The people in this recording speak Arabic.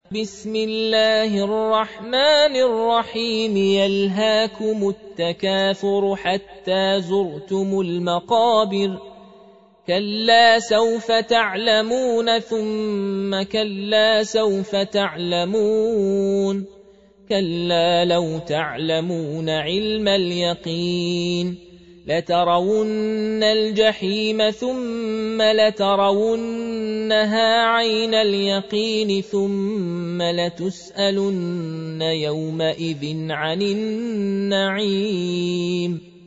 بسم الله الرحمن الرحيم يلهاكم التكاثر حتى زرتم المقابر كلا سوف تعلمون ثم كلا سوف تعلمون كلا لو تعلمون علم اليقين لترون الجحيم ثم لترونها عين اليقين ثم لتسألن يومئذ عن النعيم